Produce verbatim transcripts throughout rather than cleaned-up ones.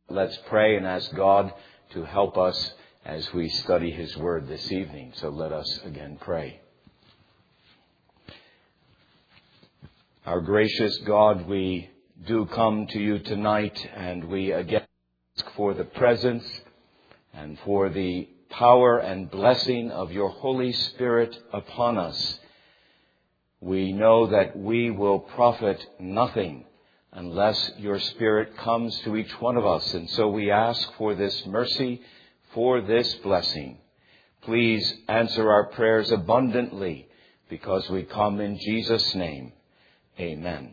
Let's pray and ask God to help us as we study His Word this evening. So let us again pray. Our gracious God, we do come to you tonight, and we again ask for the presence and for the power and blessing of your Holy Spirit upon us. We know that we will profit nothing unless your Spirit comes to each one of us. And so we ask for this mercy, for this blessing. Please answer our prayers abundantly, because we come in Jesus' name. Amen.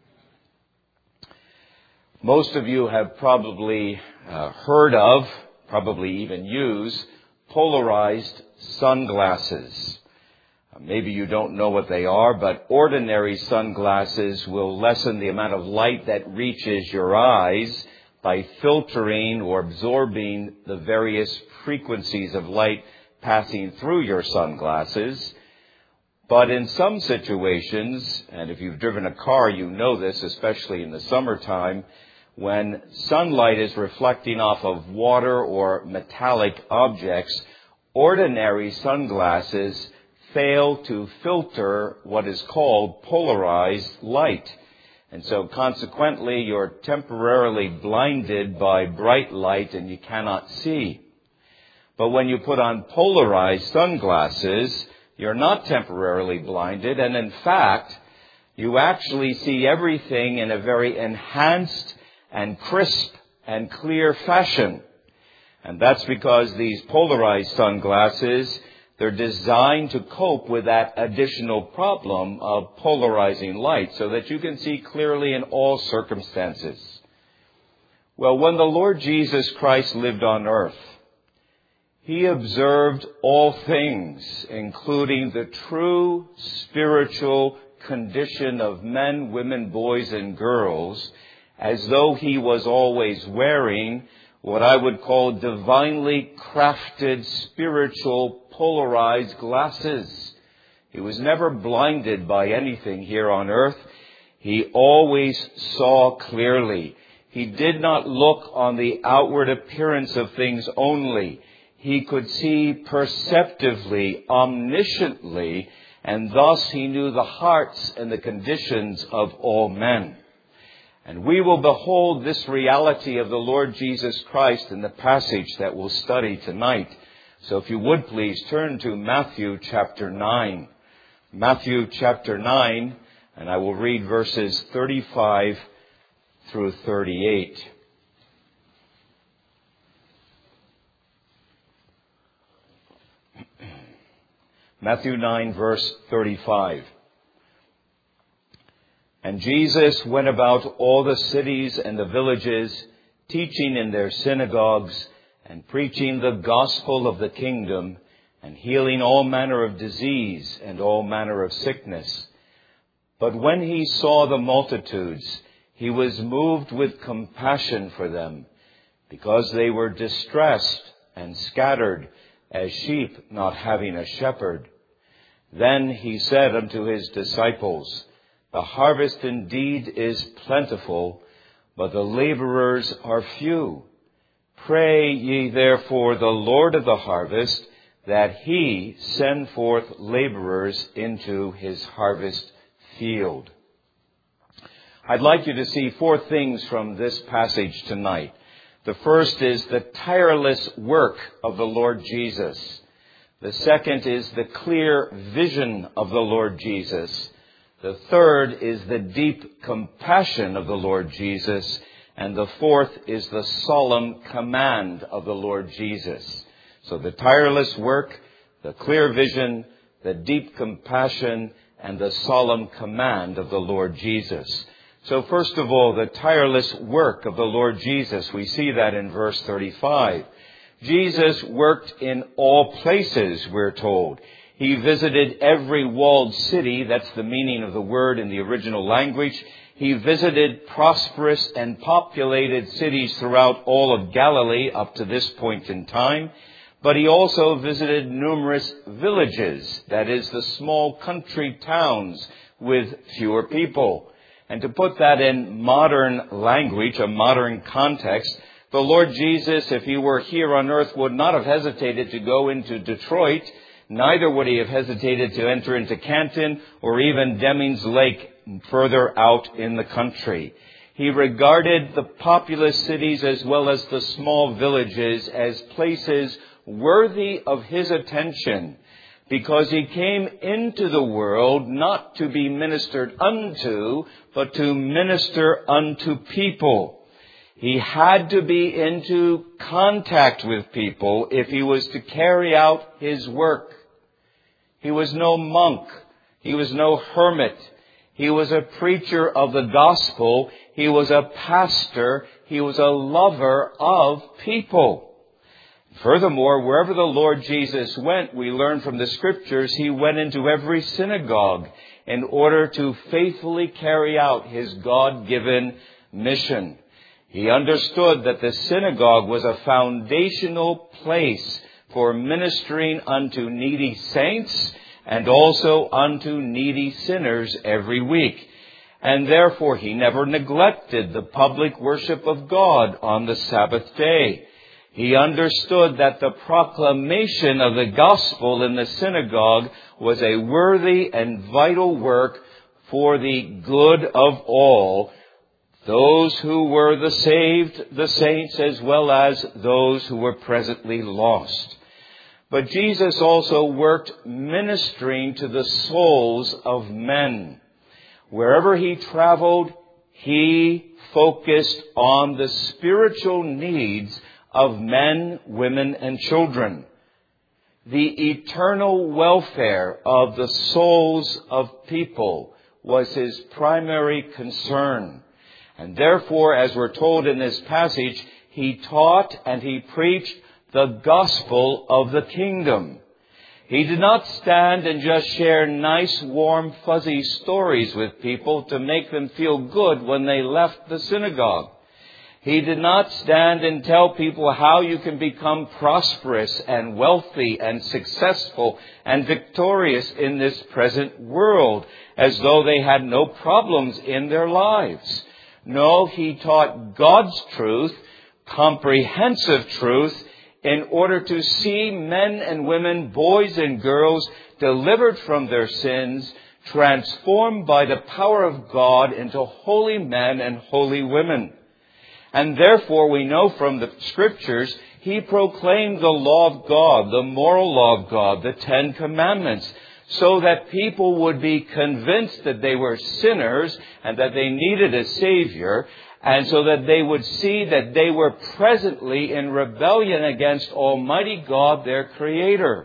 Most of you have probably uh, heard of, probably even use, polarized sunglasses. Maybe you don't know what they are, but ordinary sunglasses will lessen the amount of light that reaches your eyes by filtering or absorbing the various frequencies of light passing through your sunglasses. But in some situations, and if you've driven a car, you know this, especially in the summertime, when sunlight is reflecting off of water or metallic objects, ordinary sunglasses fail to filter what is called polarized light. And so consequently, you're temporarily blinded by bright light and you cannot see. But when you put on polarized sunglasses, you're not temporarily blinded, and in fact, you actually see everything in a very enhanced and crisp and clear fashion. And that's because these polarized sunglasses, they're designed to cope with that additional problem of polarizing light so that you can see clearly in all circumstances. Well, when the Lord Jesus Christ lived on earth, He observed all things, including the true spiritual condition of men, women, boys, and girls, as though He was always wearing what I would call divinely crafted spiritual polarized glasses. He was never blinded by anything here on earth. He always saw clearly. He did not look on the outward appearance of things only. He could see perceptively, omnisciently, and thus He knew the hearts and the conditions of all men. And we will behold this reality of the Lord Jesus Christ in the passage that we'll study tonight. So if you would please turn to Matthew chapter nine. Matthew chapter nine, and I will read verses thirty-five through thirty-eight. Matthew nine, verse thirty-five. And Jesus went about all the cities and the villages, teaching in their synagogues and preaching the gospel of the kingdom and healing all manner of disease and all manner of sickness. But when He saw the multitudes, He was moved with compassion for them, because they were distressed and scattered as sheep not having a shepherd. Then He said unto His disciples, The harvest indeed is plentiful, but the laborers are few. Pray ye therefore the Lord of the harvest, that He send forth laborers into His harvest field. I'd like you to see four things from this passage tonight. The first is the tireless work of the Lord Jesus. The second is the clear vision of the Lord Jesus. The third is the deep compassion of the Lord Jesus. And the fourth is the solemn command of the Lord Jesus. So the tireless work, the clear vision, the deep compassion, and the solemn command of the Lord Jesus. So first of all, the tireless work of the Lord Jesus. We see that in verse thirty-five. Jesus worked in all places, we're told. He visited every walled city. That's the meaning of the word in the original language. He visited prosperous and populated cities throughout all of Galilee up to this point in time. But He also visited numerous villages, that is, the small country towns with fewer people. And to put that in modern language, a modern context, The Lord Jesus, if he were here on earth, would not have hesitated to go into Detroit. Neither would he have hesitated to enter into Canton or even Demings Lake further out in the country. He regarded the populous cities as well as the small villages as places worthy of his attention, because he came into the world not to be ministered unto, but to minister unto people. He had to be into contact with people if he was to carry out his work. He was no monk. He was no hermit. He was a preacher of the gospel. He was a pastor. He was a lover of people. Furthermore, wherever the Lord Jesus went, we learn from the Scriptures, he went into every synagogue in order to faithfully carry out his God-given mission. He understood that the synagogue was a foundational place for ministering unto needy saints and also unto needy sinners every week. And therefore, he never neglected the public worship of God on the Sabbath day. He understood that the proclamation of the gospel in the synagogue was a worthy and vital work for the good of all, those who were the saved, the saints, as well as those who were presently lost. But Jesus also worked ministering to the souls of men. Wherever he traveled, he focused on the spiritual needs of men, women, and children. The eternal welfare of the souls of people was his primary concern. And therefore, as we're told in this passage, he taught and he preached the gospel of the kingdom. He did not stand and just share nice, warm, fuzzy stories with people to make them feel good when they left the synagogue. He did not stand and tell people how you can become prosperous and wealthy and successful and victorious in this present world, as though they had no problems in their lives. No, he taught God's truth, comprehensive truth, in order to see men and women, boys and girls, delivered from their sins, transformed by the power of God into holy men and holy women. And therefore we know from the Scriptures, he proclaimed the law of God, the moral law of God, the Ten Commandments, so that people would be convinced that they were sinners and that they needed a Savior, and so that they would see that they were presently in rebellion against Almighty God, their Creator.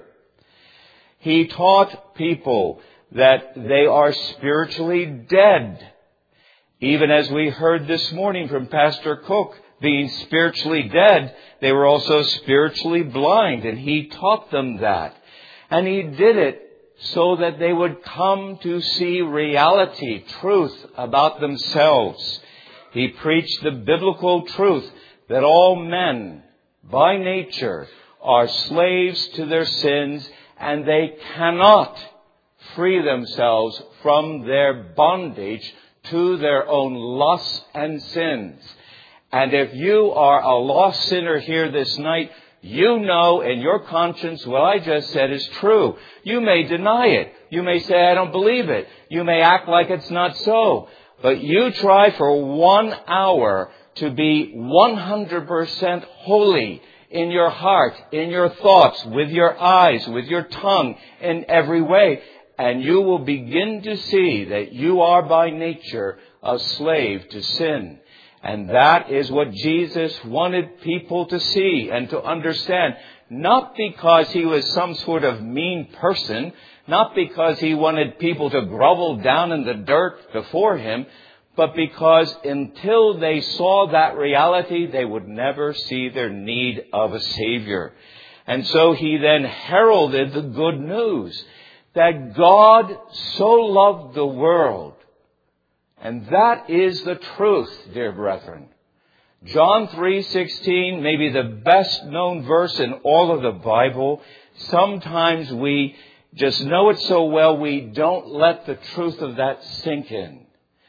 He taught people that they are spiritually dead. Even as we heard this morning from Pastor Cook, being spiritually dead, they were also spiritually blind, and he taught them that. And he did it so that they would come to see reality, truth about themselves. He preached the biblical truth that all men, by nature, are slaves to their sins, and they cannot free themselves from their bondage to their own lusts and sins. And if you are a lost sinner here this night, you know in your conscience what I just said is true. You may deny it. You may say, I don't believe it. You may act like it's not so. But you try for one hour to be one hundred percent holy in your heart, in your thoughts, with your eyes, with your tongue, in every way. And you will begin to see that you are by nature a slave to sin. And that is what Jesus wanted people to see and to understand. Not because he was some sort of mean person, not because he wanted people to grovel down in the dirt before him, but because until they saw that reality, they would never see their need of a Savior. And so he then heralded the good news that God so loved the world. And that is the truth, dear brethren. John three sixteen, maybe the best known verse in all of the Bible. Sometimes we just know it so well we don't let the truth of that sink in.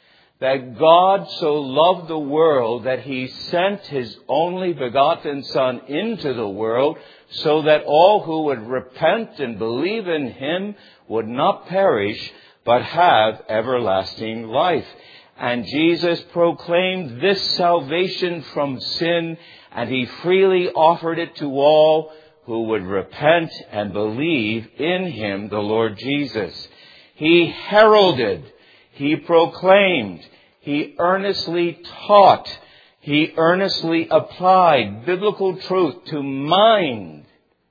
that God so loved the world that He sent His only begotten Son into the world so that all who would repent and believe in Him would not perish but have everlasting life. And Jesus proclaimed this salvation from sin, and He freely offered it to all who would repent and believe in Him, the Lord Jesus. He heralded, He proclaimed, He earnestly taught, He earnestly applied biblical truth to mind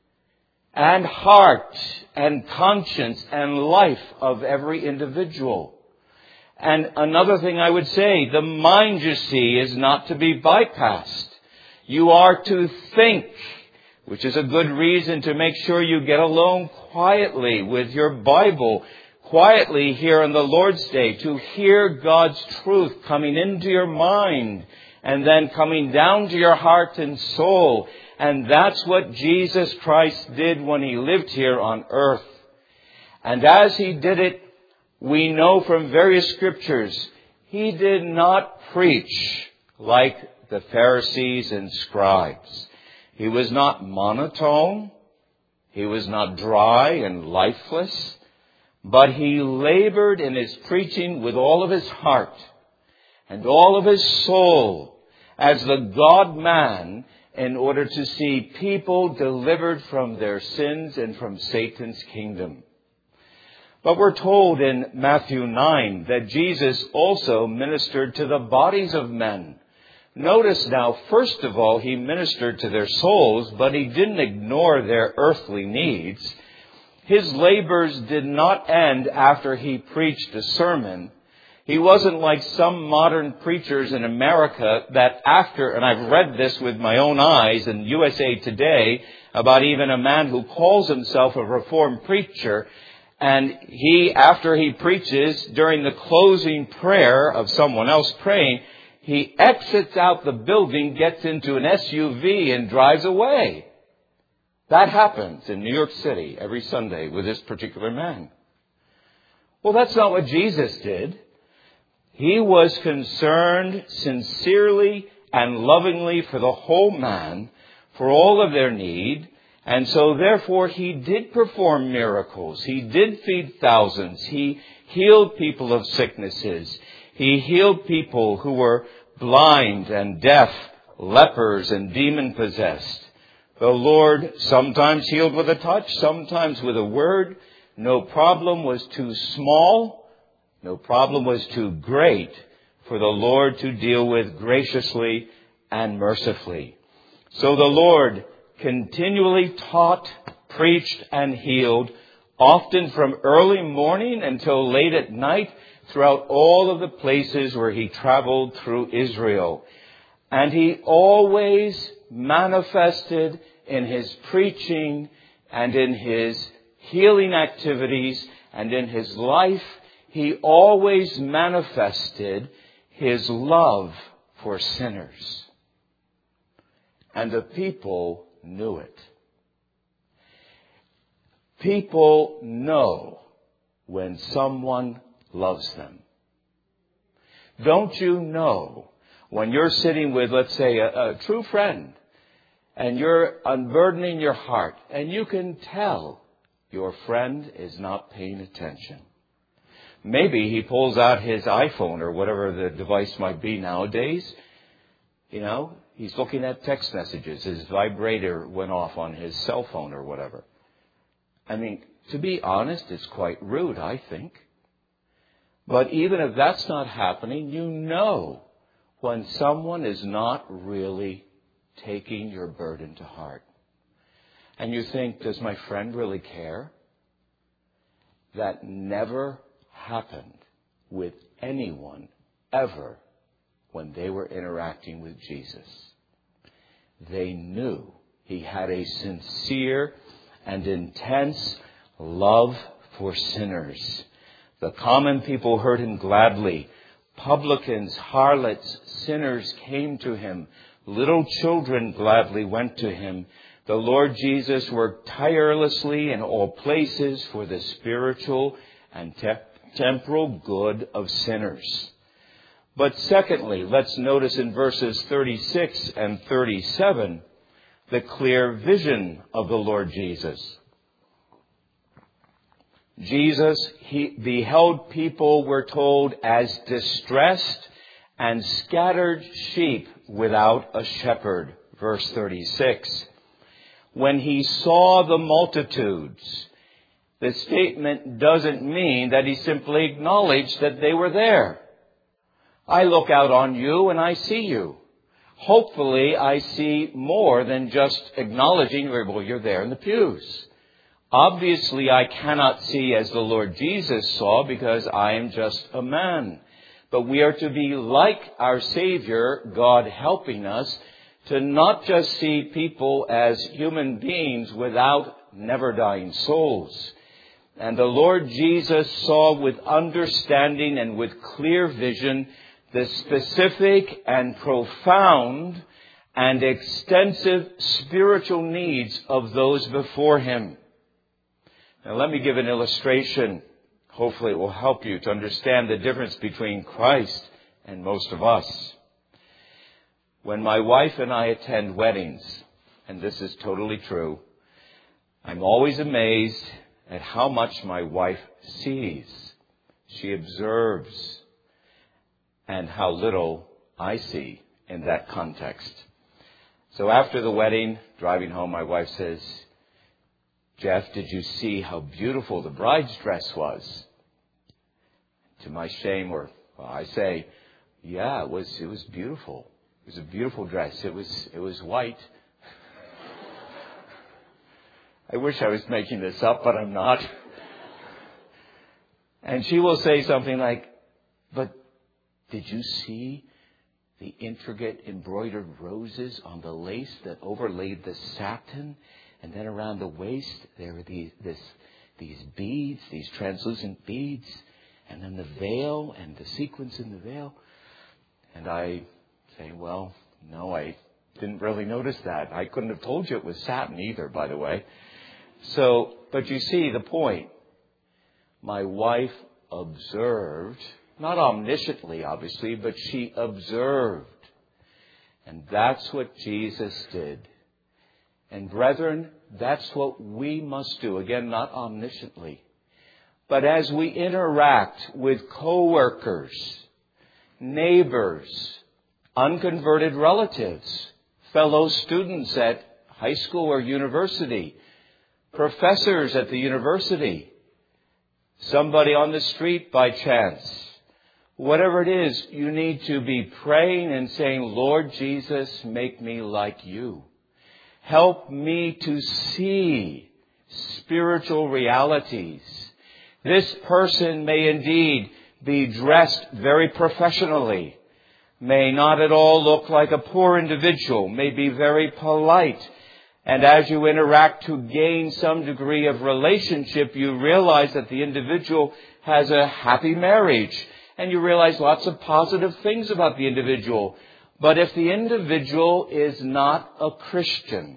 and heart and conscience and life of every individual. And another thing I would say, the mind, you see, is not to be bypassed. You are to think, which is a good reason to make sure you get alone quietly with your Bible, quietly here on the Lord's Day, to hear God's truth coming into your mind and then coming down to your heart and soul. And that's what Jesus Christ did when He lived here on earth. And as He did it, we know from various scriptures, He did not preach like the Pharisees and scribes. He was not monotone. He was not dry and lifeless. But He labored in His preaching with all of His heart and all of His soul as the God-man in order to see people delivered from their sins and from Satan's kingdom. But we're told in Matthew nine that Jesus also ministered to the bodies of men. Notice now, first of all, He ministered to their souls, but He didn't ignore their earthly needs. His labors did not end after He preached a sermon. He wasn't like some modern preachers in America that after, and I've read this with my own eyes in U S A Today about even a man who calls himself a Reformed preacher, and he, after he preaches, during the closing prayer of someone else praying, he exits out the building, gets into an S U V, and drives away. That happens in New York City every Sunday with this particular man. Well, that's not what Jesus did. He was concerned sincerely and lovingly for the whole man, for all of their need. And so, therefore, He did perform miracles. He did feed thousands. He healed people of sicknesses. He healed people who were blind and deaf, lepers and demon-possessed. The Lord sometimes healed with a touch, sometimes with a word. No problem was too small. No problem was too great for the Lord to deal with graciously and mercifully. So the Lord continually taught, preached, and healed, often from early morning until late at night, throughout all of the places where He traveled through Israel. And He always manifested in His preaching and in His healing activities and in His life, He always manifested His love for sinners. And the people knew it. People know when someone loves them. Don't you know when you're sitting with, let's say, a, a true friend, and you're unburdening your heart, and you can tell your friend is not paying attention. Maybe he pulls out his iPhone or whatever the device might be nowadays. You know, he's looking at text messages. His vibrator went off on his cell phone or whatever. I mean, to be honest, it's quite rude, I think. But even if that's not happening, you know when someone is not really taking your burden to heart. And you think, does my friend really care? That never happened with anyone ever when they were interacting with Jesus. They knew He had a sincere and intense love for sinners. The common people heard Him gladly. Publicans, harlots, sinners came to Him. Little children gladly went to Him. The Lord Jesus worked tirelessly in all places for the spiritual and te- temporal good of sinners. But secondly, let's notice in verses thirty-six and thirty-seven the clear vision of the Lord Jesus. Jesus, he beheld people, we're told, as distressed and scattered sheep without a shepherd. Verse thirty-six. When he saw the multitudes, the statement doesn't mean that he simply acknowledged that they were there. I look out on you and I see you. Hopefully I see more than just acknowledging, well, you're there in the pews. Obviously I cannot see as the Lord Jesus saw because I am just a man. But we are to be like our Savior, God helping us, to not just see people as human beings without never-dying souls. And the Lord Jesus saw with understanding and with clear vision the specific and profound and extensive spiritual needs of those before him. Now let me give an illustration. Hopefully it will help you to understand the difference between Christ and most of us. When my wife and I attend weddings, and this is totally true, I'm always amazed at how much my wife sees. She observes, and how little I see in that context. So after the wedding, driving home, my wife says, Jeff, did you see how beautiful the bride's dress was? To my shame, or well, I say, yeah, it was, it was beautiful. It was a beautiful dress. It was, it was white. I wish I was making this up, but I'm not. And she will say something like, but did you see the intricate embroidered roses on the lace that overlaid the satin? And then around the waist, there were these, this, these beads, these translucent beads. And then the veil and the sequins in the veil. And I say, well, no, I didn't really notice that. I couldn't have told you it was satin either, by the way. So, but you see the point. My wife observed, not omnisciently, obviously, but she observed. And that's what Jesus did. And brethren, that's what we must do. Again, not omnisciently. But as we interact with co-workers, neighbors, unconverted relatives, fellow students at high school or university, professors at the university, somebody on the street by chance, whatever it is, you need to be praying and saying, Lord Jesus, make me like you. Help me to see spiritual realities. This person may indeed be dressed very professionally, may not at all look like a poor individual, may be very polite. And as you interact to gain some degree of relationship, you realize that the individual has a happy marriage. And you realize lots of positive things about the individual. But if the individual is not a Christian,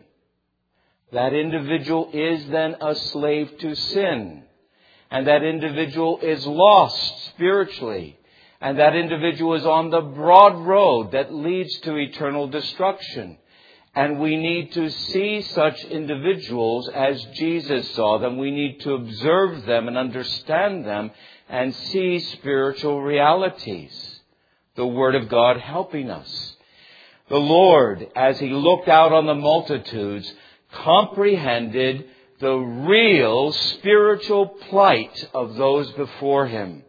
that individual is then a slave to sin. And that individual is lost spiritually. And that individual is on the broad road that leads to eternal destruction. And we need to see such individuals as Jesus saw them. We need to observe them and understand them and see spiritual realities. The Word of God helping us. The Lord, as He looked out on the multitudes, comprehended the real spiritual plight of those before Him.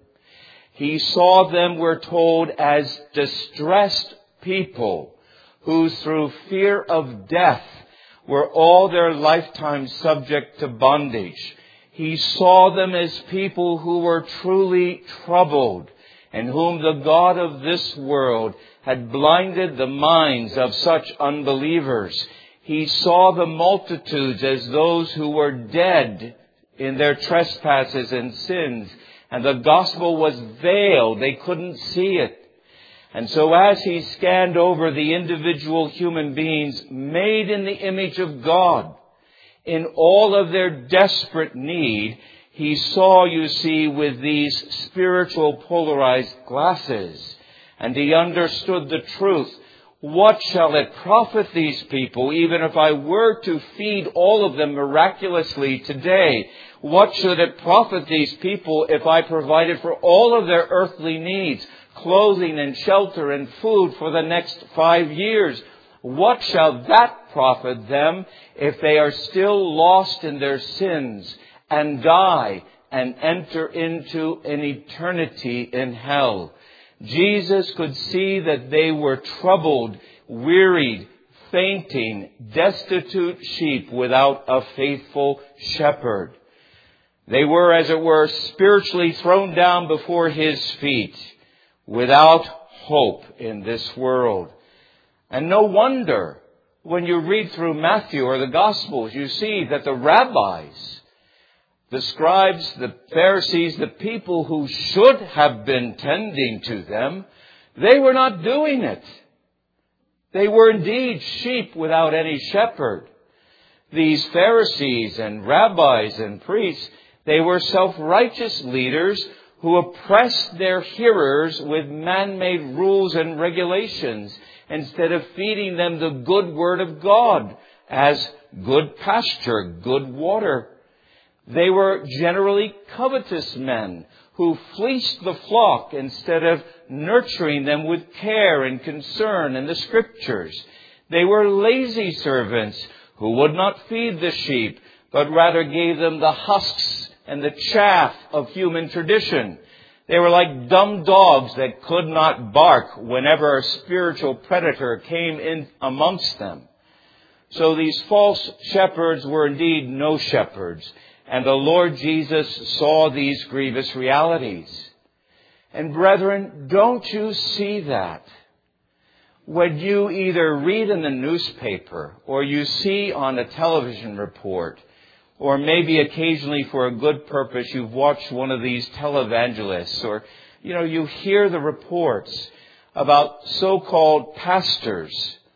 He saw them, we're told, as distressed people who through fear of death were all their lifetime subject to bondage. He saw them as people who were truly troubled and whom the God of this world had blinded the minds of such unbelievers. He saw the multitudes as those who were dead in their trespasses and sins, and the gospel was veiled. They couldn't see it. And so as He scanned over the individual human beings made in the image of God, in all of their desperate need, He saw, you see, with these spiritual polarized glasses. and he understood the truth. What shall it profit these people, even if I were to feed all of them miraculously today? What should it profit these people if I provided for all of their earthly needs, clothing and shelter and food for the next five years? What shall that profit them if they are still lost in their sins and die and enter into an eternity in hell? Jesus could see that they were troubled, wearied, fainting, destitute sheep without a faithful shepherd. They were, as it were, spiritually thrown down before his feet, without hope in this world. And no wonder, when you read through Matthew or the Gospels, you see that the rabbis, the scribes, the Pharisees, the people who should have been tending to them, they were not doing it. They were indeed sheep without any shepherd. These Pharisees and rabbis and priests, they were self-righteous leaders who oppressed their hearers with man-made rules and regulations instead of feeding them the good word of God as good pasture, good water. They were generally covetous men who fleeced the flock instead of nurturing them with care and concern in the Scriptures. They were lazy servants who would not feed the sheep, but rather gave them the husks and the chaff of human tradition. They were like dumb dogs that could not bark whenever a spiritual predator came in amongst them. So these false shepherds were indeed no shepherds. And the Lord Jesus saw these grievous realities. And brethren, don't you see that? When you either read in the newspaper or you see on a television report, or maybe occasionally for a good purpose you've watched one of these televangelists, or, you know, you hear the reports about so-called pastors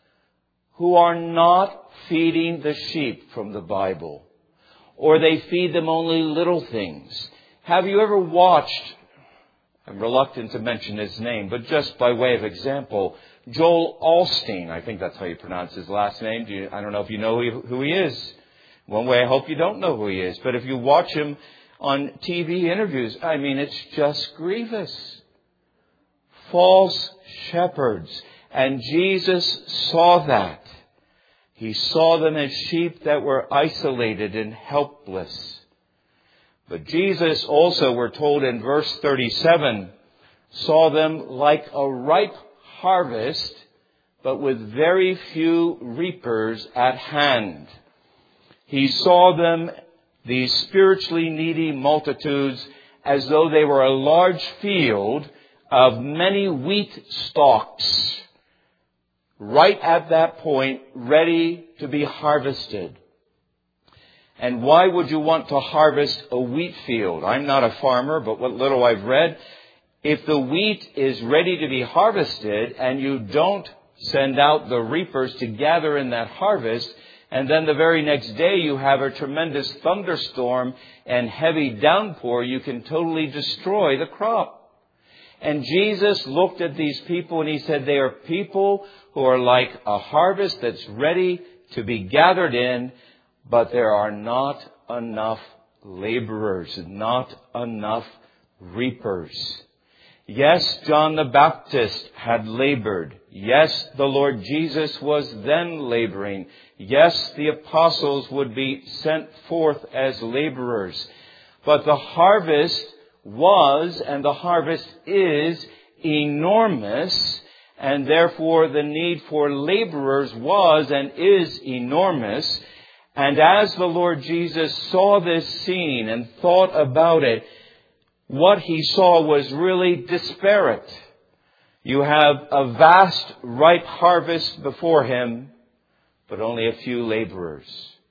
who are not feeding the sheep from the Bible. Or they feed them only little things. Have you ever watched, I'm reluctant to mention his name, but just by way of example, Joel Osteen, I think that's how you pronounce his last name. Do you, I don't know if you know who he is. One way I hope you don't know who he is. But if you watch him on T V interviews, I mean, it's just grievous. False shepherds. And Jesus saw that. He saw them as sheep that were isolated and helpless. But Jesus also, we're told in verse thirty-seven, saw them like a ripe harvest, but with very few reapers at hand. He saw them, these spiritually needy multitudes, as though they were a large field of many wheat stalks, right at that point, ready to be harvested. And why would you want to harvest a wheat field? I'm not a farmer, but what little I've read, if the wheat is ready to be harvested and you don't send out the reapers to gather in that harvest, and then the very next day you have a tremendous thunderstorm and heavy downpour, you can totally destroy the crop. And Jesus looked at these people and he said, they are people who are like a harvest that's ready to be gathered in, but there are not enough laborers, not enough reapers. Yes, John the Baptist had labored. Yes, the Lord Jesus was then laboring. Yes, the apostles would be sent forth as laborers. But the harvest was, and the harvest is, enormous, and therefore the need for laborers was and is enormous. And as the Lord Jesus saw this scene and thought about it, what he saw was really disparate. You have a vast ripe harvest before him, but only a few laborers.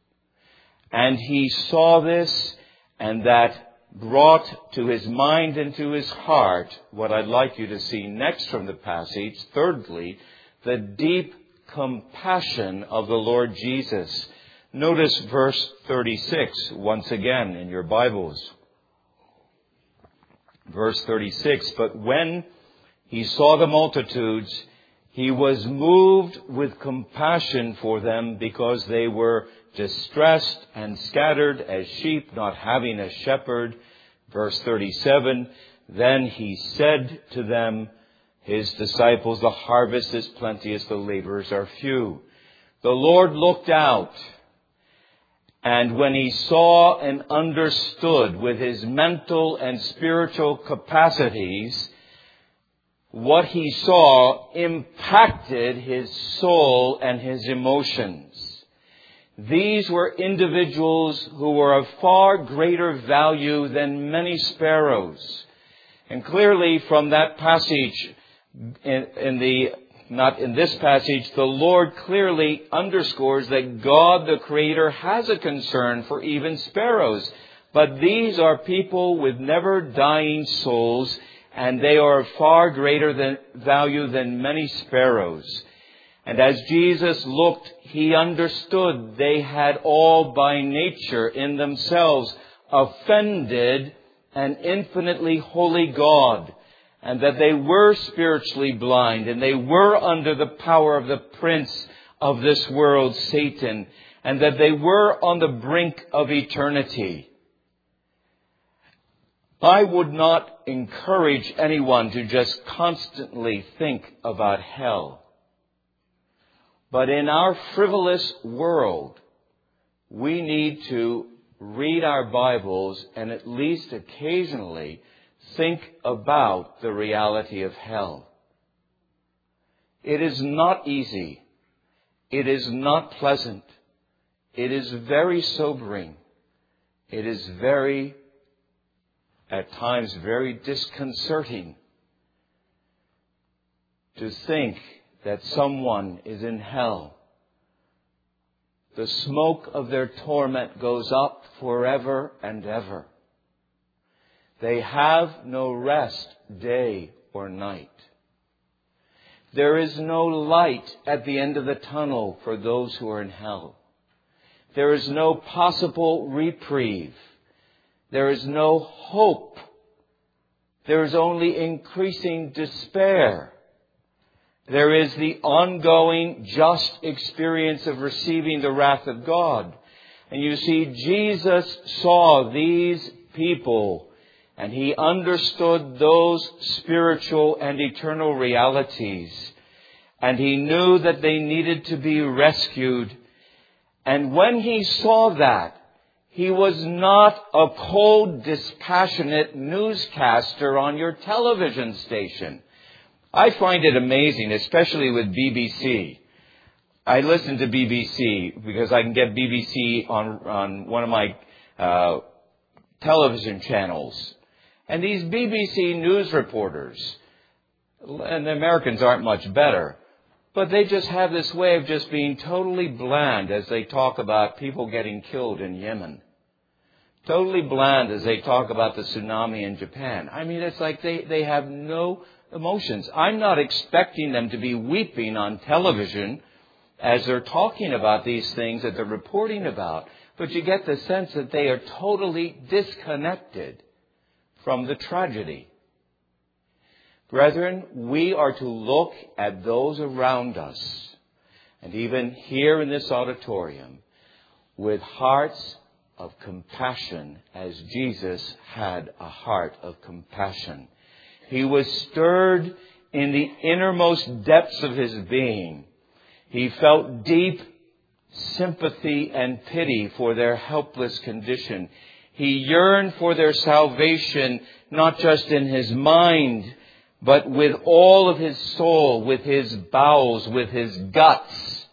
And he saw this, and that brought to his mind and to his heart what I'd like you to see next from the passage. Thirdly, the deep compassion of the Lord Jesus. Notice verse thirty-six once again in your Bibles. Verse thirty-six, but when He saw the multitudes. He was moved with compassion for them because they were distressed and scattered as sheep not having a shepherd. Verse thirty-seven, then he said to them, his disciples, the harvest is plenteous, the laborers are few. The Lord looked out, and when he saw and understood with his mental and spiritual capacities, what he saw impacted his soul and his emotions. These were individuals who were of far greater value than many sparrows. And clearly from that passage, in, in the, not in this passage, the Lord clearly underscores that God, the Creator, has a concern for even sparrows. But these are people with never dying souls, and they are of far greater than, value than many sparrows. And as Jesus looked, he understood they had all by nature in themselves offended an infinitely holy God, and that they were spiritually blind, and they were under the power of the prince of this world, Satan, and that they were on the brink of eternity. I would not encourage anyone to just constantly think about hell. But in our frivolous world, we need to read our Bibles and at least occasionally think about the reality of hell. It is not easy. It is not pleasant. It is very sobering. It is very, at times, very disconcerting to think that someone is in hell. The smoke of their torment goes up forever and ever. They have no rest day or night. There is no light at the end of the tunnel for those who are in hell. There is no possible reprieve. There is no hope. There is only increasing despair. There is the ongoing just experience of receiving the wrath of God. And you see, Jesus saw these people and he understood those spiritual and eternal realities. And he knew that they needed to be rescued. And when he saw that, he was not a cold, dispassionate newscaster on your television station. I find it amazing, especially with B B C. I listen to B B C because I can get B B C on, on one of my uh, television channels. And these B B C news reporters, and the Americans aren't much better, but they just have this way of just being totally bland as they talk about people getting killed in Yemen. Totally bland as they talk about the tsunami in Japan. I mean, it's like they, they have no emotions. I'm not expecting them to be weeping on television as they're talking about these things that they're reporting about. But you get the sense that they are totally disconnected from the tragedy. Brethren, we are to look at those around us, and even here in this auditorium, with hearts of compassion, as Jesus had a heart of compassion. He was stirred in the innermost depths of his being. He felt deep sympathy and pity for their helpless condition. He yearned for their salvation, not just in his mind, but with all of his soul, with his bowels, with his guts.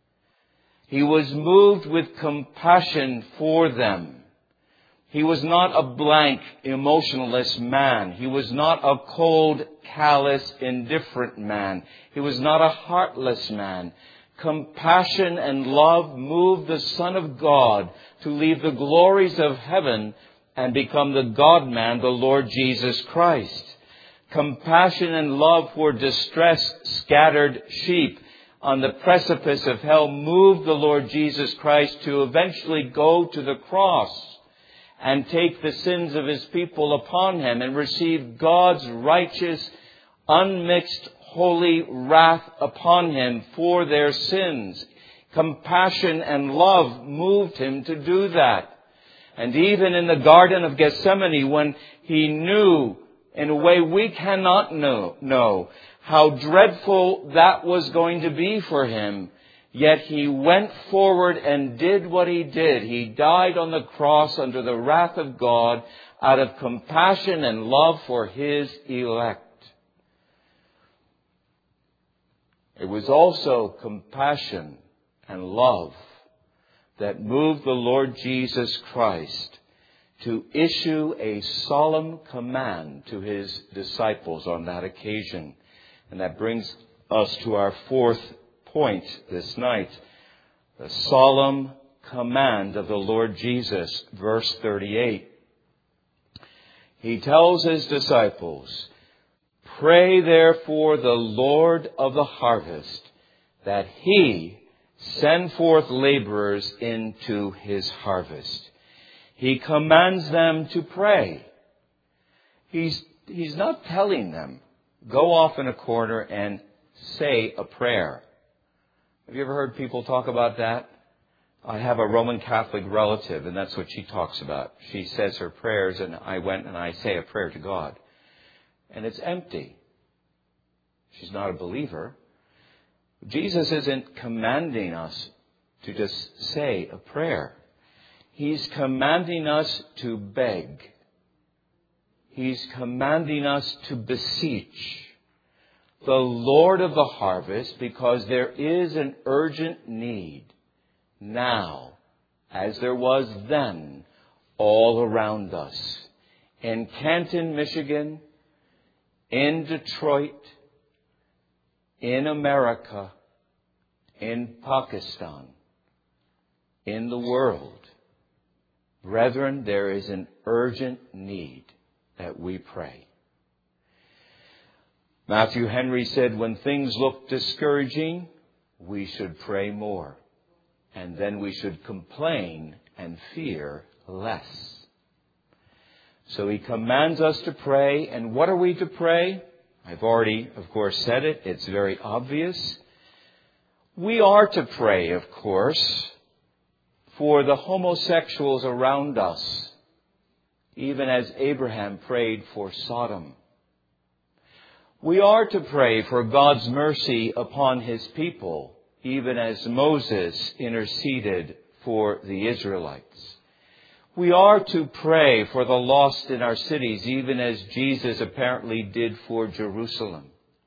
He was moved with compassion for them. He was not a blank, emotionless man. He was not a cold, callous, indifferent man. He was not a heartless man. Compassion and love moved the Son of God to leave the glories of heaven and become the God-man, the Lord Jesus Christ. Compassion and love for distressed, scattered sheep on the precipice of hell moved the Lord Jesus Christ to eventually go to the cross and take the sins of his people upon him and receive God's righteous, unmixed holy wrath upon him for their sins. Compassion and love moved him to do that. And even in the Garden of Gethsemane, when he knew, in a way we cannot know, know how dreadful that was going to be for him, yet he went forward and did what he did. He died on the cross under the wrath of God out of compassion and love for his elect. It was also compassion and love that moved the Lord Jesus Christ to issue a solemn command to his disciples on that occasion. And that brings us to our fourth point this night. The solemn command of the Lord Jesus, verse thirty-eight. He tells his disciples, "Pray therefore the Lord of the harvest that he send forth laborers into his harvest." He commands them to pray. He's, he's not telling them, go off in a corner and say a prayer. Have you ever heard people talk about that? I have a Roman Catholic relative, and that's what she talks about. She says her prayers, and I went and I say a prayer to God. And it's empty. She's not a believer. Jesus isn't commanding us to just say a prayer. He's commanding us to beg. He's commanding us to beseech the Lord of the harvest, because there is an urgent need now, as there was then, all around us. In Canton, Michigan, in Detroit, in America, in Pakistan, in the world. Brethren, there is an urgent need that we pray. Matthew Henry said, when things look discouraging, we should pray more. And then we should complain and fear less. So he commands us to pray. And what are we to pray? I've already, of course, said it. It's very obvious. We are to pray, of course, for the homosexuals around us, even as Abraham prayed for Sodom. We are to pray for God's mercy upon his people, even as Moses interceded for the Israelites. We are to pray for the lost in our cities, even as Jesus apparently did for Jerusalem.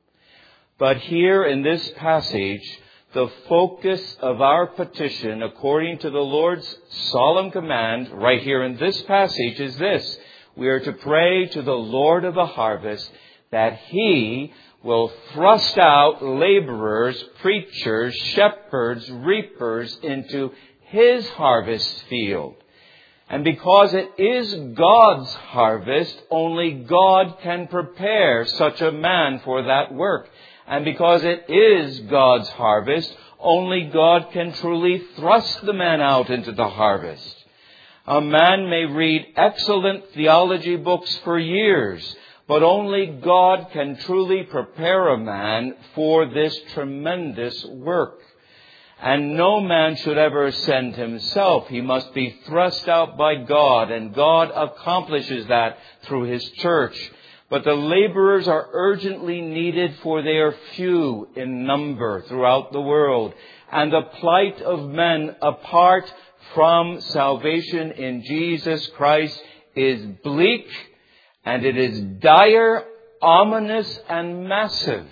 But here in this passage, the focus of our petition, according to the Lord's solemn command, right here in this passage, is this. We are to pray to the Lord of the harvest that he will thrust out laborers, preachers, shepherds, reapers into his harvest field. And because it is God's harvest, only God can prepare such a man for that work. And because it is God's harvest, only God can truly thrust the man out into the harvest. A man may read excellent theology books for years, but only God can truly prepare a man for this tremendous work. And no man should ever send himself. He must be thrust out by God, and God accomplishes that through his church. But the laborers are urgently needed, for they are few in number throughout the world. And the plight of men apart from salvation in Jesus Christ is bleak, and it is dire, ominous, and massive.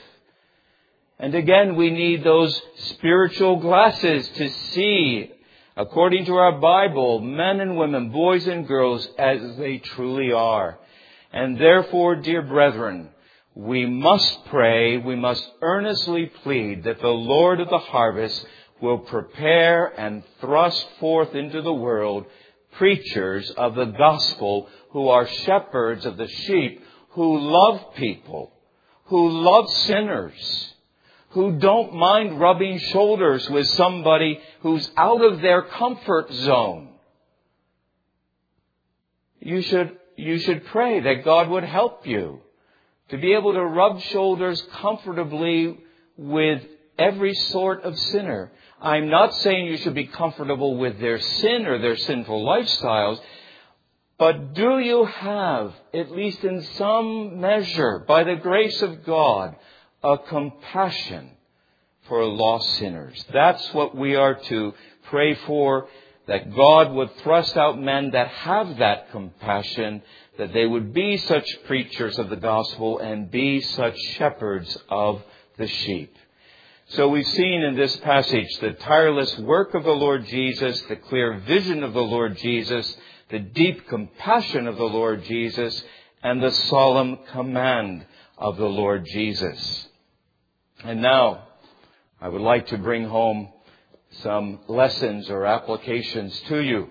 And again, we need those spiritual glasses to see, according to our Bible, men and women, boys and girls, as they truly are. And therefore, dear brethren, we must pray, we must earnestly plead that the Lord of the harvest will prepare and thrust forth into the world preachers of the gospel who are shepherds of the sheep, who love people, who love sinners, who don't mind rubbing shoulders with somebody who's out of their comfort zone. You should, you should pray that God would help you to be able to rub shoulders comfortably with every sort of sinner. I'm not saying you should be comfortable with their sin or their sinful lifestyles, but do you have, at least in some measure, by the grace of God, a compassion for lost sinners? That's what we are to pray for, that God would thrust out men that have that compassion, that they would be such preachers of the gospel and be such shepherds of the sheep. So we've seen in this passage the tireless work of the Lord Jesus, the clear vision of the Lord Jesus, the deep compassion of the Lord Jesus, and the solemn command of the Lord Jesus. And now, I would like to bring home some lessons or applications to you.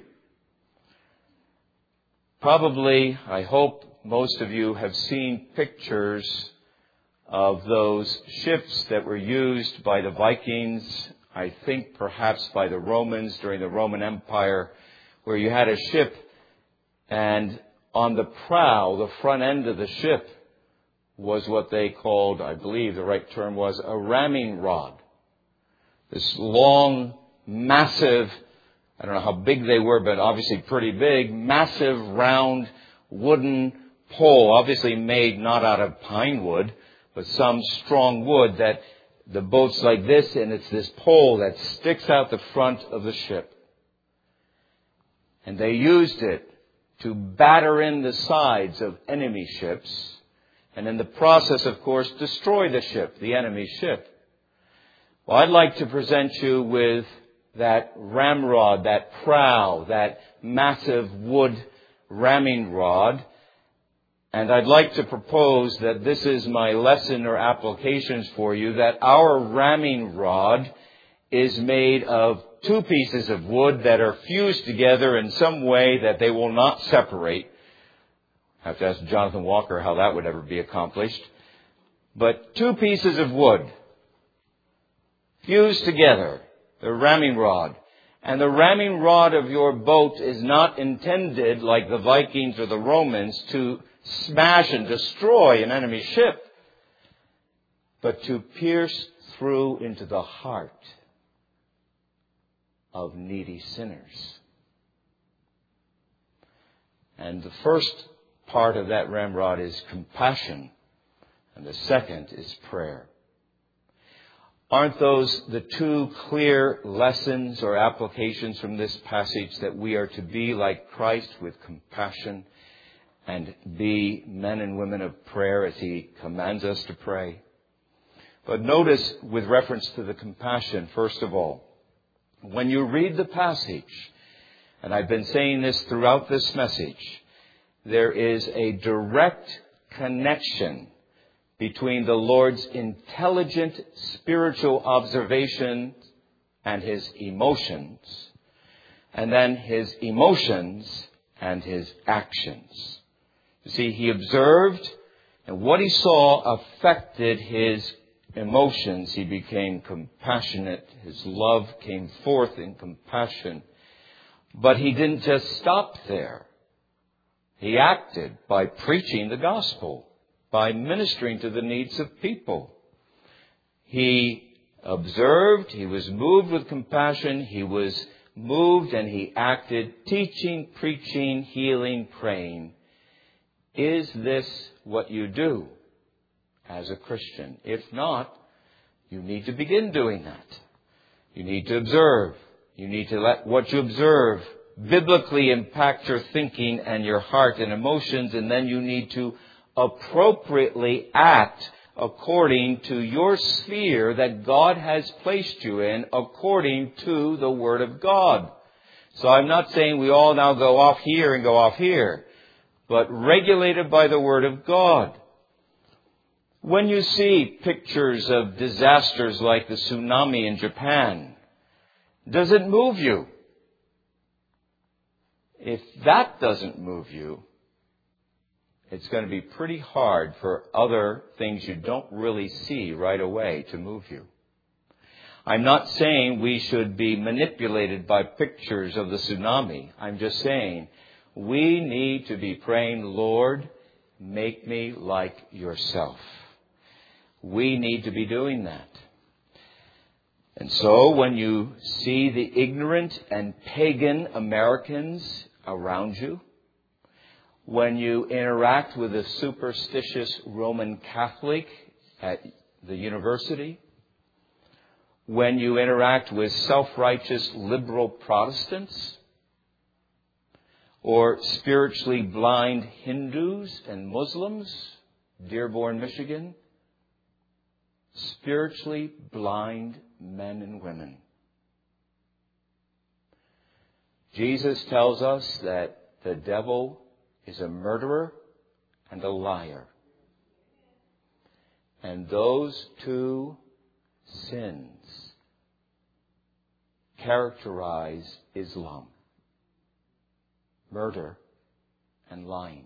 Probably, I hope most of you have seen pictures of those ships that were used by the Vikings, I think perhaps by the Romans during the Roman Empire, where you had a ship and on the prow, the front end of the ship, was what they called, I believe the right term was, a ramming rod. This long, massive, I don't know how big they were, but obviously pretty big, massive, round, wooden pole, obviously made not out of pine wood, but some strong wood that the boat's like this, and it's this pole that sticks out the front of the ship. And they used it to batter in the sides of enemy ships, and in the process, of course, destroy the ship, the enemy ship. Well, I'd like to present you with that ramrod, that prow, that massive wood ramming rod. And I'd like to propose that this is my lesson or applications for you, that our ramming rod is made of two pieces of wood that are fused together in some way that they will not separate. I have to ask Jonathan Walker how that would ever be accomplished. But two pieces of wood fused together, the ramming rod. And the ramming rod of your boat is not intended, like the Vikings or the Romans, to smash and destroy an enemy ship, but to pierce through into the heart of needy sinners. And the first part of that ramrod is compassion, and the second is prayer. Aren't those the two clear lessons or applications from this passage, that we are to be like Christ with compassion and be men and women of prayer as He commands us to pray? But notice, with reference to the compassion, first of all, when you read the passage, and I've been saying this throughout this message, there is a direct connection between the Lord's intelligent spiritual observation and His emotions, and then His emotions and His actions. You see, He observed, and what He saw affected His emotions. He became compassionate. His love came forth in compassion. But He didn't just stop there. He acted by preaching the gospel, by ministering to the needs of people. He observed, He was moved with compassion, He was moved and He acted, teaching, preaching, healing, praying. Is this what you do as a Christian? If not, you need to begin doing that. You need to observe. You need to let what you observe biblically impact your thinking and your heart and emotions, and then you need to appropriately act according to your sphere that God has placed you in, according to the Word of God. So I'm not saying we all now go off here and go off here, but regulated by the Word of God. When you see pictures of disasters like the tsunami in Japan, does it move you? If that doesn't move you, it's going to be pretty hard for other things you don't really see right away to move you. I'm not saying we should be manipulated by pictures of the tsunami. I'm just saying we need to be praying, Lord, make me like yourself. We need to be doing that. And so when you see the ignorant and pagan Americans around you, when you interact with a superstitious Roman Catholic at the university, when you interact with self-righteous liberal Protestants, or spiritually blind Hindus and Muslims, Dearborn, Michigan, spiritually blind men and women. Jesus tells us that the devil is a murderer and a liar. And those two sins characterize Islam. Murder and lying.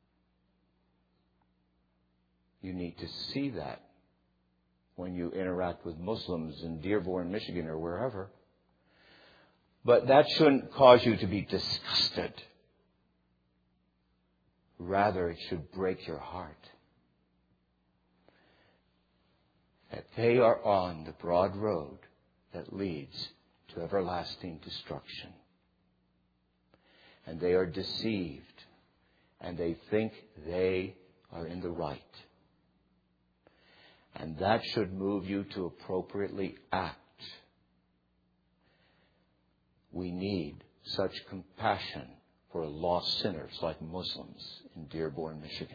You need to see that when you interact with Muslims in Dearborn, Michigan, or wherever. But that shouldn't cause you to be disgusted. Rather, it should break your heart. That they are on the broad road that leads to everlasting destruction. And they are deceived. And they think they are in the right. And that should move you to appropriately act. We need such compassion for lost sinners like Muslims in Dearborn, Michigan.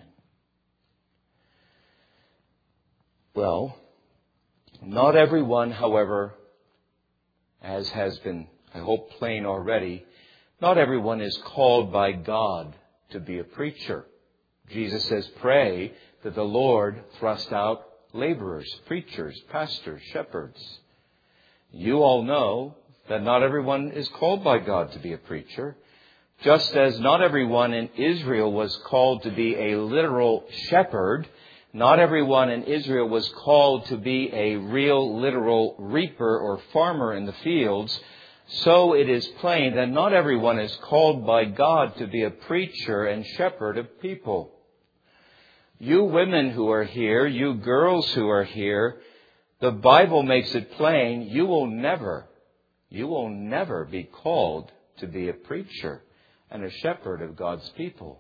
Well, not everyone, however, as has been, I hope, plain already, not everyone is called by God to be a preacher. Jesus says, pray that the Lord thrust out laborers, preachers, pastors, shepherds. You all know that not everyone is called by God to be a preacher, just as not everyone in Israel was called to be a literal shepherd. Not everyone in Israel was called to be a real, literal reaper or farmer in the fields. So it is plain that not everyone is called by God to be a preacher and shepherd of people. You women who are here, you girls who are here, the Bible makes it plain, you will never, you will never be called to be a preacher and a shepherd of God's people.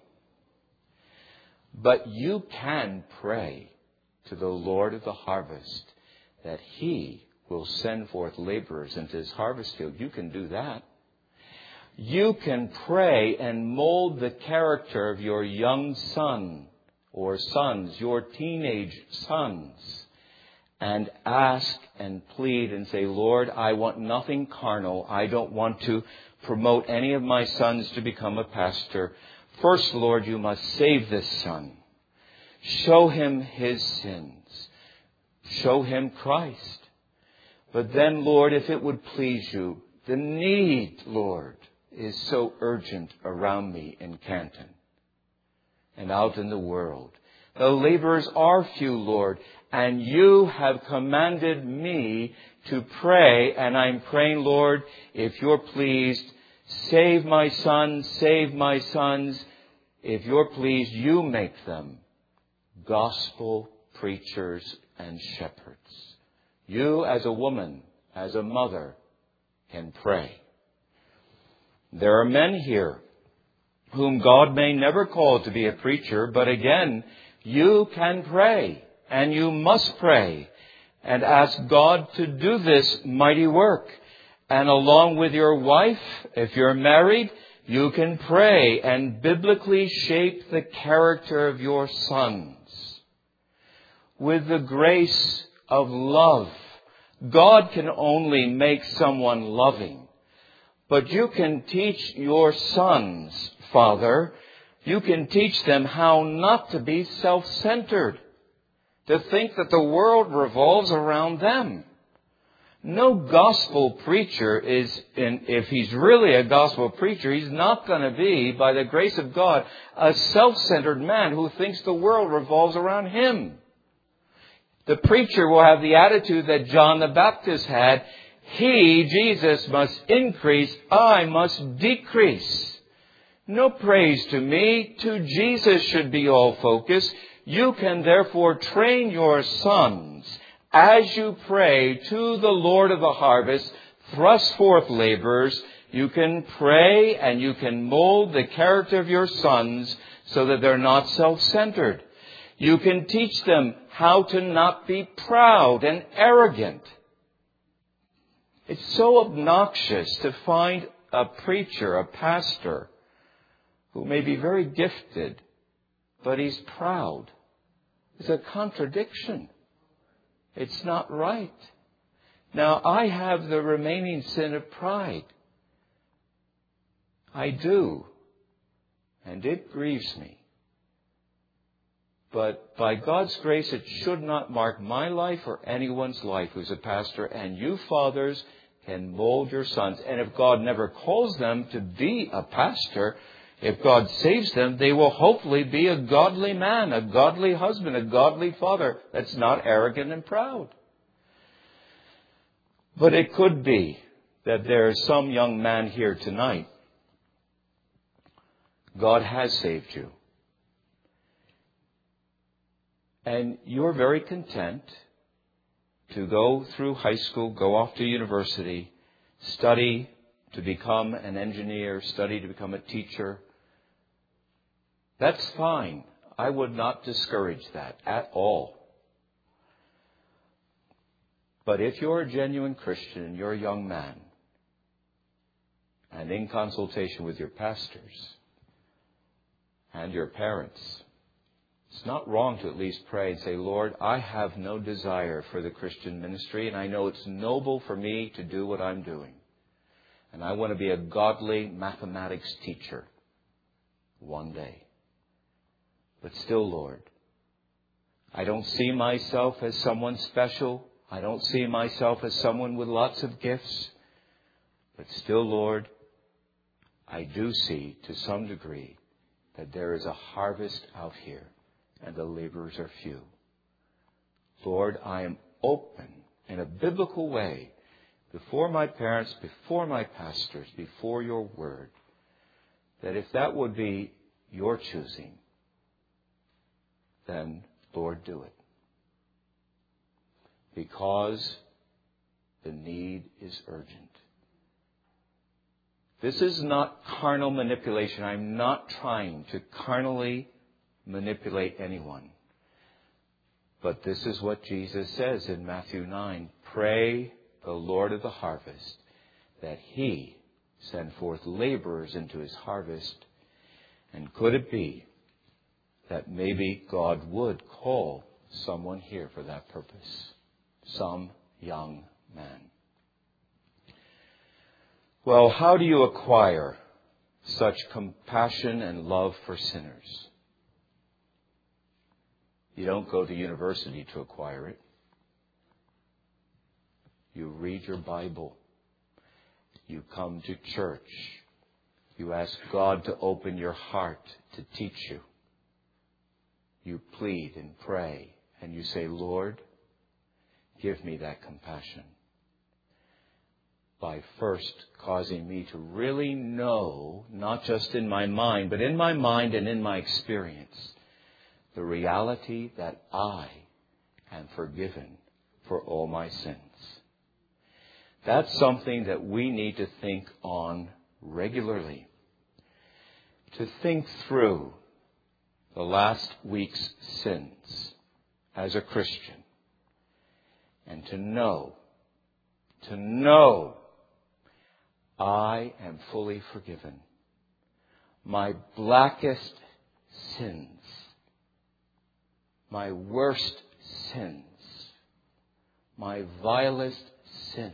But you can pray to the Lord of the harvest that He will send forth laborers into His harvest field. You can do that. You can pray and mold the character of your young son or sons, your teenage sons, and ask and plead and say, Lord, I want nothing carnal. I don't want to promote any of my sons to become a pastor. First, Lord, you must save this son. Show him his sins. Show him Christ. But then, Lord, if it would please you, the need, Lord, is so urgent around me in Canton and out in the world. The laborers are few, Lord, and you have commanded me to pray, and I'm praying, Lord, if you're pleased, save my sons, save my sons. If you're pleased, you make them gospel preachers and shepherds. You, as a woman, as a mother, can pray. There are men here whom God may never call to be a preacher, but again, you can pray, and you must pray, and ask God to do this mighty work. And along with your wife, if you're married, you can pray and biblically shape the character of your sons with the grace of love. God can only make someone loving. But you can teach your sons, Father, you can teach them how not to be self-centered, to think that the world revolves around them. No gospel preacher is, in, if he's really a gospel preacher, he's not going to be, by the grace of God, a self-centered man who thinks the world revolves around him. The preacher will have the attitude that John the Baptist had. He, Jesus, must increase, I must decrease. No praise to me. To Jesus should be all focus. You can therefore train your sons as you pray to the Lord of the harvest, thrust forth laborers. You can pray and you can mold the character of your sons so that they're not self-centered. You can teach them how to not be proud and arrogant. It's so obnoxious to find a preacher, a pastor, who may be very gifted, but he's proud. It's a contradiction. It's not right. Now, I have the remaining sin of pride. I do. And it grieves me. But by God's grace, it should not mark my life or anyone's life who's a pastor. And you fathers can mold your sons. And if God never calls them to be a pastor, if God saves them, they will hopefully be a godly man, a godly husband, a godly father that's not arrogant and proud. But it could be that there is some young man here tonight. God has saved you. And you're very content to go through high school, go off to university, study to become an engineer, study to become a teacher. That's fine. I would not discourage that at all. But if you're a genuine Christian and you're a young man, and in consultation with your pastors and your parents, it's not wrong to at least pray and say, Lord, I have no desire for the Christian ministry, and I know it's noble for me to do what I'm doing. And I want to be a godly mathematics teacher one day. But still, Lord, I don't see myself as someone special. I don't see myself as someone with lots of gifts. But still, Lord, I do see to some degree that there is a harvest out here and the laborers are few. Lord, I am open in a biblical way before my parents, before my pastors, before your word, that if that would be your choosing, then, Lord, do it. Because the need is urgent. This is not carnal manipulation. I'm not trying to carnally manipulate anyone. But this is what Jesus says in Matthew nine. Pray the Lord of the harvest that He send forth laborers into His harvest. And could it be that maybe God would call someone here for that purpose? Some young man. Well, how do you acquire such compassion and love for sinners? You don't go to university to acquire it. You read your Bible. You come to church. You ask God to open your heart to teach you. You plead and pray and you say, Lord, give me that compassion. By first causing me to really know, not just in my mind, but in my mind and in my experience, the reality that I am forgiven for all my sins. That's something that we need to think on regularly. To think through the last week's sins as a Christian. And to know, to know I am fully forgiven. My blackest sins, my worst sins, my vilest sins,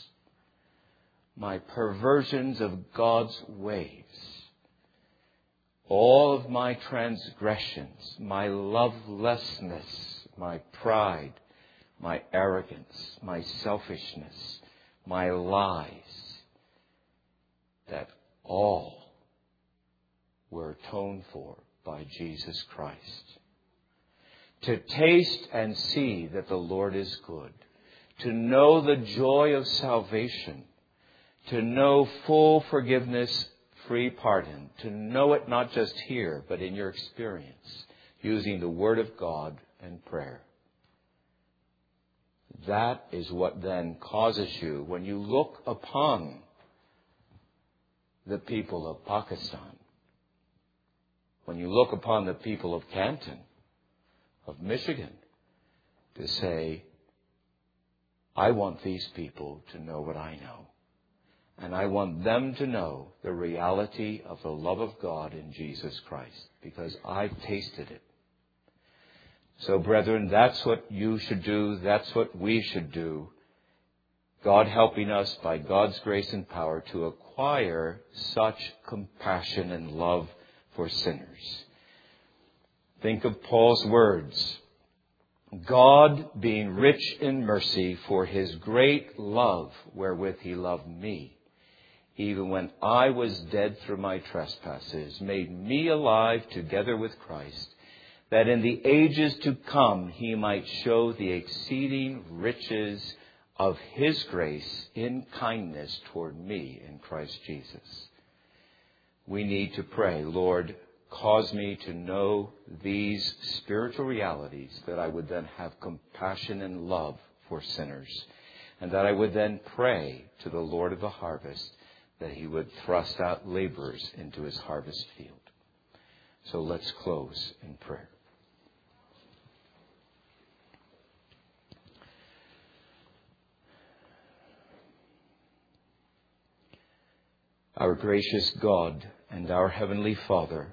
my perversions of God's ways, all of my transgressions, my lovelessness, my pride, my arrogance, my selfishness, my lies, that all were atoned for by Jesus Christ. To taste and see that the Lord is good. To know the joy of salvation. To know full forgiveness free pardon, to know it not just here, but in your experience, using the Word of God and prayer. That is what then causes you, when you look upon the people of Pakistan, when you look upon the people of Canton, of Michigan, to say, I want these people to know what I know. And I want them to know the reality of the love of God in Jesus Christ, because I've tasted it. So, brethren, that's what you should do. That's what we should do. God helping us by God's grace and power to acquire such compassion and love for sinners. Think of Paul's words. God, being rich in mercy for his great love wherewith he loved me, even when I was dead through my trespasses, made me alive together with Christ, that in the ages to come he might show the exceeding riches of his grace in kindness toward me in Christ Jesus. We need to pray, Lord, cause me to know these spiritual realities, that I would then have compassion and love for sinners, and that I would then pray to the Lord of the harvest that he would thrust out laborers into his harvest field. So let's close in prayer. Our gracious God and our Heavenly Father,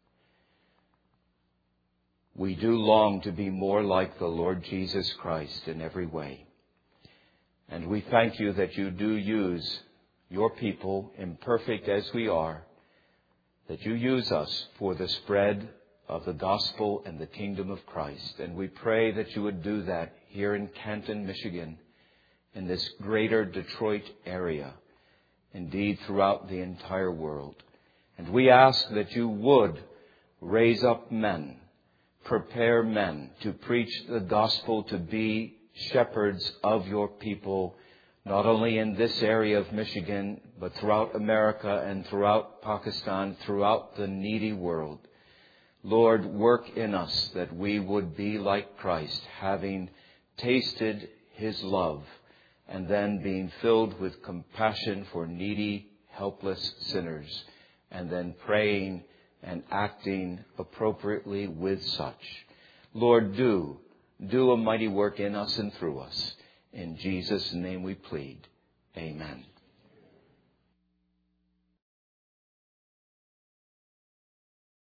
we do long to be more like the Lord Jesus Christ in every way. And we thank you that you do use your people, imperfect as we are, that you use us for the spread of the gospel and the kingdom of Christ. And we pray that you would do that here in Canton, Michigan, in this greater Detroit area, indeed throughout the entire world. And we ask that you would raise up men, prepare men to preach the gospel, to be shepherds of your people, not only in this area of Michigan, but throughout America and throughout Pakistan, throughout the needy world. Lord, work in us that we would be like Christ, having tasted his love, and then being filled with compassion for needy, helpless sinners, and then praying and acting appropriately with such. Lord, do, do a mighty work in us and through us. In Jesus' name we plead. Amen.